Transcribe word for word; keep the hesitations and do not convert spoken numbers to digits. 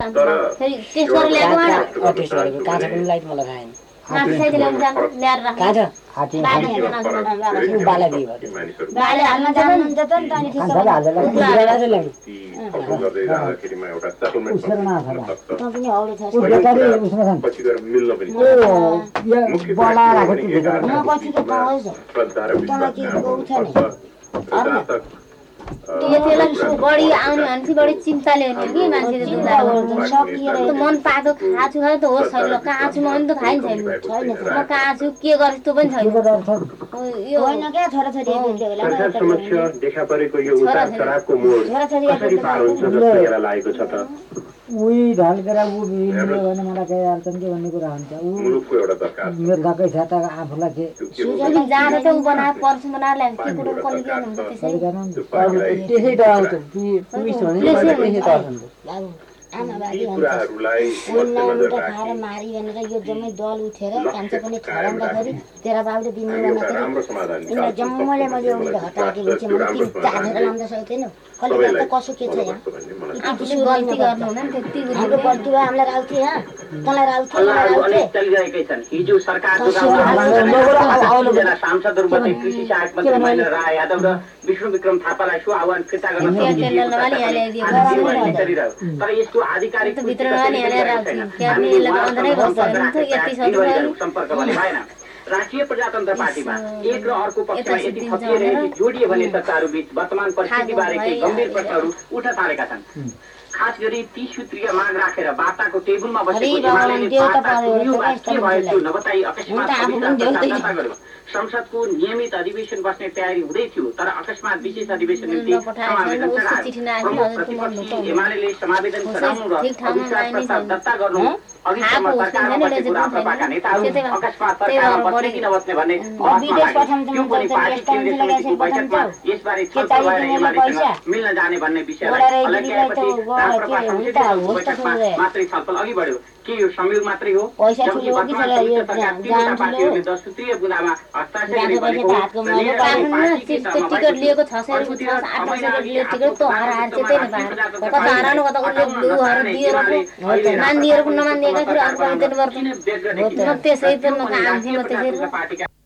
फेरि टेस्ट गरेर ल्याएको टेस्ट गरेको काँचो पनि लाइट मलाई खाएन माथि साइड ल्याएर जानु ल्याएर राख्नु काँचो हाती बाले हाल्न ऊ बाला दियो बाले हाल्न जानु त नि तनी ठिक छ पनि औले छ पछि गएर मिल्न पनि मुख्य बला राखेको म पछि के पाउँछ तँलाई के गउ छ नि त्यतिलाई बढी आउने भनेपछि बढी चिन्ताले हुने कि मान्छेले दुध सकिएर मन पाएको खाछु खायो त होस् छैन कहाँ छु म पनि त थाहै छैन छैन म कहाँ छु के गरेँ त्यो पनि छैन यो होइन क्या छोराछोरी समस्या देखा परेको यो उतार चढावको मोड कसरी पार हुन्छ जस्तो यहाँ लागेको छ त उही ढल्केर ऊ मिल्यो भने मलाई केही अर्थन के भन्ने कुरा हुन्छ ऊ मुलुकको एउटा दरकार मेरो गएकै छ त आफूलाई के सुजनी जाँदा त ऊ बनाएर पर्छ बनाएर ल्यान्छ के कुरो कसले के हुन्छ त्यसै त्यसै त आउँछ पुलिस भने त्यसै त आउँछ आमाबाबी हुन्छ खाएर मारी भनेर यो जम्मै दल उठेर कान्छे पनि ठहराउँदाखेरि तेरा बाबुले दिने भन्दाखेरि यिनीहरू जम्मैले मैले उसले हटाएपछि मैले तिन चार्जेर लाउँदा सक्दैन कसले गर्दा कसो के छ यहाँ आफूले गल्ती गर्नु हुँदैन त्यति हाम्रो गल्ती भयो हामीलाई राउथी यहाँ तँलाई राउथी चलिरहेकै छन् हिजो सरकार सांसदहरूमध्ये कृषि सहायक मन्त्री महेन्द्र राय यादव र विष्णु विक्रम थापालाई सो आह्वान फिर्ता गर्न तर यसको आधिकारिक सम्पर्क भने भएन राष्ट्रिय प्रजातन्त्र पार्टीमा एक र अर्को पक्षमा यति थपिएर यति जोडिए भने चर्चाहरू बीच वर्तमान परिस्थितिबारे केही गम्भीर प्रश्नहरू उठ्न थालेका छन् खास गरी तीस सूत्रीय माग राखेर वार्ताको टेबलमा बसेको एमालेले वार्ता सुन्युमा के भयो त्यो नबताई अकस्मात दर्ता गर्यो संसदको नियमित अधिवेशन बस्ने तयारी हुँदै थियो तर अकस्मात विशेष अधिवेशन निम्ति समावेदन चढायो एमालेले समावेदन चढाउनु र अविश्वास प्रस्ताव दर्ता गर्नु अघिसम्म सरकारमा बसेको राप्रपाका नेताहरू अकस्मात सरकारमा बस्ने कि नबस्ने भन्ने त्यो पनि पार्टी केन्द्रीय समितिको बैठकमा यसबारे छलफल भएर एमालेसँग मिल्न जाने भन्ने विषयलाई अलग्याएपछि राप्रपा संसदीय बैठकमा मात्रै छलफल अघि बढ्यो के यो संयोग मात्रै हो जबकि वर्तमान सरकार तीनवटा पार्टीहरूले दस सूत्रीय बुँदामा हस्ताक्षर गरेको टिकट लिएको छ सय रुपियाँ आठ सय रुपियाँ टिकट त हराएर चाहिँ त्यही नै कता हराउनु कता उसले ब्लूहरू दिएर मान्दिएर नमान्दिएका फेरि अर्को दिनु पर्छ त्यसै त म काम थियो त्यसरी